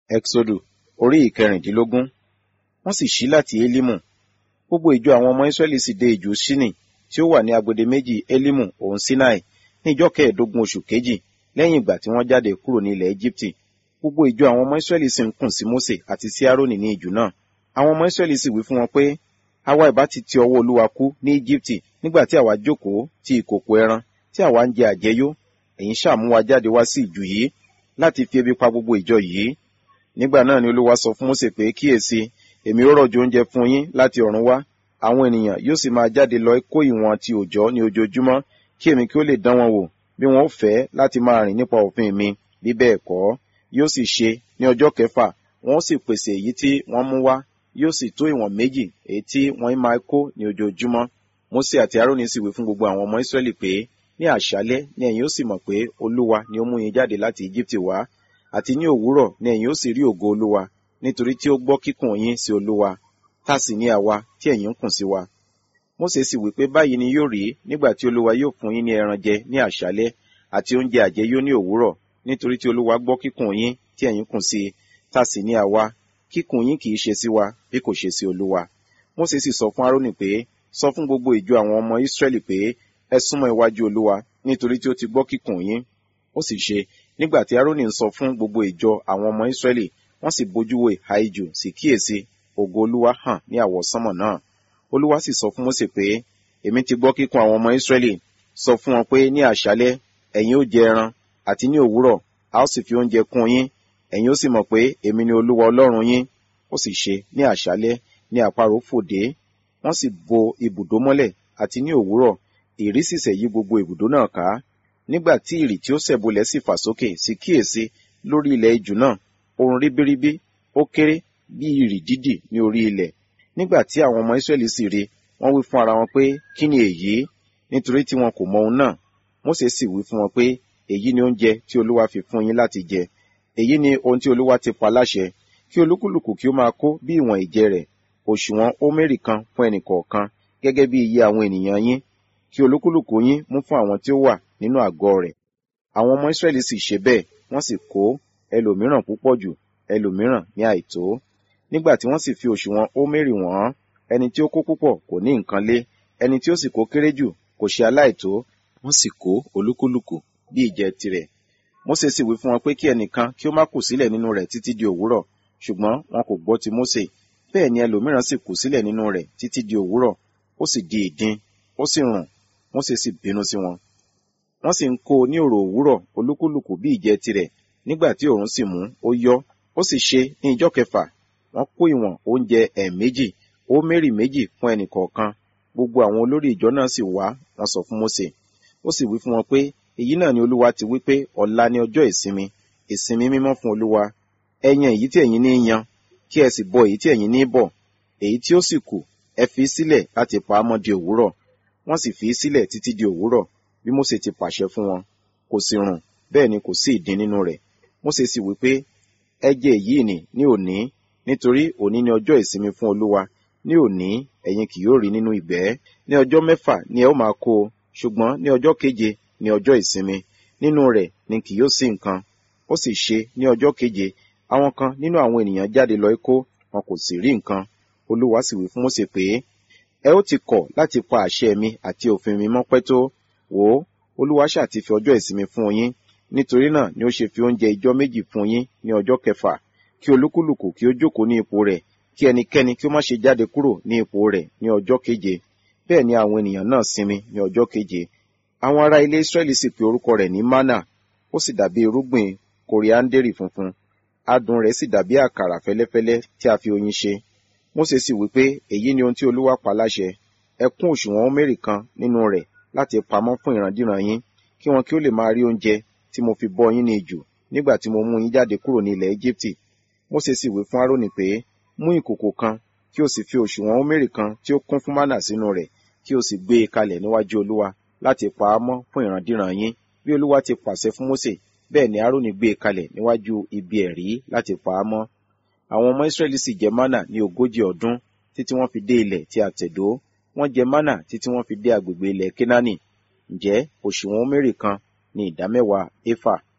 Ẹ́kísódù orí ìkẹrìndínlógún. Wọ́n sì ṣí láti Élímù. Gbogbo ìjọ àwọn ọmọ Ísírẹ́lì sì dé ijù Ṣíní, tí ó wà ní agbede méjì Élímù òun Sínáì, ní ìjọ kẹẹ̀ẹ́dógún oṣù kejì, lẹ́yìn ìgbà tí wọ́n jáde kúrò ní ilẹ̀ Égíptì. Gbogbo ìjọ àwọn ọmọ Ísírẹ́lì sì ń kùn sí Mósè àti sí Árónì ní ijù náà. Àwọn ọmọ Ísírẹ́lì sì wí fún wọn pé, àwa ìbá ti ti ọwọ́ Olúwa kú ní Égíptì, nígbà tí àwa jókòó ti ìkòkò ẹran, tí àwa ń jẹ àjẹyó. Ẹ̀yin ṣáà mú wa jáde wá sí ijù yìí, láti fi ebi pa gbogbo ìjọ yìí. Nígbà náà ni Olúwa sọ fún Mósè pé, kíyèsí, èmi ó rọ̀jò oúnjẹ fún yín láti ọ̀run wá. Àwọn ènìyàn yóò sì máa jáde lọ kó ìwọ̀n ti òòjọ́ ní ojoojúmọ́, kí èmi kí ó lè dán wọn wò, bí wọn ó fẹ́ láti máa rìn nípa òfin mi, bí bẹ́ẹ̀ kọ́. Yóò sì ṣe ní ọjọ́ kẹfà, wọn ó sì pèsè èyí tí wọ́n mú wá, yóò sì tó ìwọ̀n méjì, èyí tí wọ́n máa kó ní ojoojúmọ́. Mósè àti Árónì sì wí fún gbogbo àwọn ọmọ Ísírẹ́lì pé, ní àṣálẹ́ ni ẹ̀yin ó sì mọ̀ pé Olúwa ni ó mú yín jáde láti Égíptì wá, àti ní òwúrọ̀ ni ẹ̀yin ó sì rí ògo Olúwa, nítorí tí ó gbọ́ kíkùn yín sí Olúwa, tá sì ní àwa tí ẹ̀yin ń kùn sí wa. Mósè sì wí pé báyìí ni yóò rí nígbà tí Olúwa yóò fún yín ní ẹran jẹ ní àṣálẹ́, àti oúnjẹ àjẹyó ní òwúrọ̀, nítorí tí Olúwa gbọ́ kíkùn yín tí ẹ̀yin kùn sí, tá sì ní àwa, kíkùn yín kì í ṣe sí wa, bí kò ṣe sí Olúwa. Mósè sì sọ fún Árónì pé, sọ fún gbogbo ìjọ àwọn ọmọ Ísírẹ́lì pé, ẹ súnmọ́ iwájú Olúwa, nítorí tí ó ti gbọ́ kíkùn yín. Ó sì ṣe, nígbà tí Árónì ń sọ fún gbogbo ìjọ àwọn ọmọ Ísírẹ́lì, wọ́n sì bójú wo ìhà ijù, sì kíyèsí, ògo Olúwa hàn ní àwọsánmọ̀ náà. Olúwa sì sọ fún Mósè pé, èmi ti gbọ́ kíkùn àwọn ọmọ Ísírẹ́lì. Sọ fún wọn pé ní àṣálẹ́ ẹ̀yin ó jẹ ẹran, àti ní òwúrọ̀ a ó sì fi oúnjẹ kún yín. Ẹ̀yin ó sì mọ̀ pé èmi ni Olúwa Ọlọ́run yín. Ó sì ṣe, ní àṣálẹ́ ni àparò fò dé, wọ́n sì bo ibùdó mọ́lẹ̀, àti ní òwúrọ̀ ìrì sì sẹ̀ yí gbogbo ibùdó náà ká. Nígbà tí ìrì tí ó sẹ̀ bolẹ̀ sì fà sókè, sì kíyèsí, lórí ilẹ̀ ijù náà, ohun ribiribi, ó kéré bí ìrì dídì ní orí ilẹ̀. Nígbà tí àwọn ọmọ Ísírẹ́lì sì rí, wọ́n wí fún ara wọn pé, kí ni èyí? Nítorí tí wọn kò mọ ohun náà. Mósè sì wí fún wọn pé, èyí ni oúnjẹ tí Olúwa fi fún yín láti jẹ. Èyí ni ohun tí Olúwa ti pa láṣẹ, kí olúkúlùkù kí ó máa kó bí ìwọ̀n ìjẹ rẹ̀, òṣùwọ̀n ómérì kan fún ẹnìkọ̀ọ̀kan, gẹ́gẹ́ bí iye àwọn ènìyàn yín, kí olúkúlùkù yín mú fún àwọn tí ó wà nínú àgọ́ rẹ̀. Àwọn ọmọ Ísírẹ́lì sì ṣe bẹ́ẹ̀, wọ́n sì kó ẹlòmíràn púpọ̀ jù, ẹlòmíràn ní àìtó. Nígbà tí wọ́n sì fi òṣùwọ̀n ómérì wọ̀n, ẹni tí ó kó púpọ̀ kò ní nǹkan lé, ẹni tí ó sì kó kéré jù kò ṣe aláìtó, wọ́n sì kó olúkúlùkù bí ìjẹ tirẹ̀. Mósè sì wí fún wọn pé kí ẹnìkan kí ó má kù sílẹ̀ nínú rẹ̀ títí di òwúrọ̀, ṣùgbọ́n wọn kò gbọ́ ti Mósè. Bẹ́ẹ̀ ni ẹlòmíràn sì kù sílẹ̀ nínú rẹ̀ títí di òwúrọ̀, ó sì di ìdin, ó sì rùn. Mósè sì bínú sí wọn. Wọ́n sì ń kó ní òrò òwúrọ̀ olúkúlùkù bí ìjẹ tirẹ̀. Nígbà tí òòrùn sì mú, ó yọ́. Ó sì ṣe ní ìjọ́ kẹfà, wọ́n kó ìwọ̀n oúnjẹ ẹ̀ẹ̀méjì, ómérì méjì fún ẹnìkọ̀ọ̀kan. Gbogbo àwọn olórí ìjọ náà sì wá, wọ́n sọ fún Mósè. Ó sì wí fún wọn pé, èyí náà ni Olúwa ti wí pé ọ̀la ni ọjọ́ ìsinmi, ìsinmi mímọ́ fún Olúwa. Ẹ yan èyí tí ẹ̀yin ní yan, kí ẹ sì bọ èyí tí ẹ̀yin ní bọ̀. Èyí tí ó sì kù, ẹ fi sílẹ̀ láti pa á mọ́ di òwúrọ̀. Wọ́n sì fi í sílẹ̀ títí di òwúrọ̀, bí Mósè ti pàṣẹ fún wọn. Kò sì rùn, bẹ́ẹ̀ ni kò sí ìdin nínú rẹ̀. Mósè sì wí pé, ẹ jẹ èyí nì ní òní, nítorí òní ni ọjọ́ ìsinmi fún Olúwa. Ní òní ẹ̀yin kì yóò rí nínú ìgbẹ́. Ní ọjọ́ mẹ́fà ni ẹ ó máa kó o, ṣùgbọ́n ní ọjọ́ keje ni ọjọ́ ìsinmi, nínú rẹ̀ ni kì yóò sí nǹkan. Ó sì ṣe ní ọjọ́ keje, àwọn kan nínú àwọn ènìyàn jáde lọ kó, wọn kò sì rí nǹkan. Olúwa sì wí fún Mósè pé, ẹ ó ti kọ̀ láti pa àṣẹ mi àti òfin mi mọ́ pẹ́ tó. Wò ó, Olúwa ṣáà ti fi ọjọ́ ìsinmi fún yín. Nítorí náà ni ó ṣe fi oúnjẹ ijọ́ méjì fún yín ní ọjọ́ kẹfà, kí olúkúlùkù kí ó jókòó ní ipò rẹ̀, kí ẹnikẹ́ni kí ó má ṣe jáde kúrò ní ipò rẹ̀ ní ọjọ́ keje. Bẹ́ẹ̀ ni àwọn ènìyàn náà sinmi ní ọjọ́ keje. Àwọn ará ilé Ísírẹ́lì sì pe orúkọ rẹ̀ ní mánà. Ó sì dàbí irúgbìn kòríáńdérì funfun. Adùn rẹ̀ sì dàbí àkàrà fẹ́lẹ́fẹ́lẹ́ tí a fi oyin ṣe. Mósè sì wí pé èyí ni ohun tí Olúwa pa láṣẹ. Ẹ kún òṣùwọ̀n ómérì kan nínú rẹ̀ láti pamọ́ fún ìrandíran yín, kí wọn kí ó lè máa rí oúnjẹ tí mo fi bọ́ yín ní ijù nígbà tí mo mú yín jáde kúrò ní ilẹ̀ Égíptì. Mósè sì wí fún Árónì pé, mú ìkòkò kan, kí o sì fi òṣùwọ̀n ómérì kan tí ó kún fún mánà sínú rẹ̀, kí o sì gbé e kalẹ̀ níwájú Olúwa láti pa á mọ́ fún ìrandíran yín. Bí Olúwa ti pàṣẹ fún Mósè, bẹ́ẹ̀ ni Árónì gbé e kalẹ̀ níwájú ibi ẹ̀rí láti pa á mọ́. Àwọn ọmọ Ísírẹ́lì sì jẹ mánà ní 40 ọdún, títí wọ́n fi dé ilẹ̀ tí a tẹ̀dó. Wọ́n jẹ mánà títí wọ́n fi dé agbègbè ilẹ̀ Kénáánì. Ǹjẹ́ òṣùwọ̀n ómérì kan ni ìdámẹ́wàá éfà.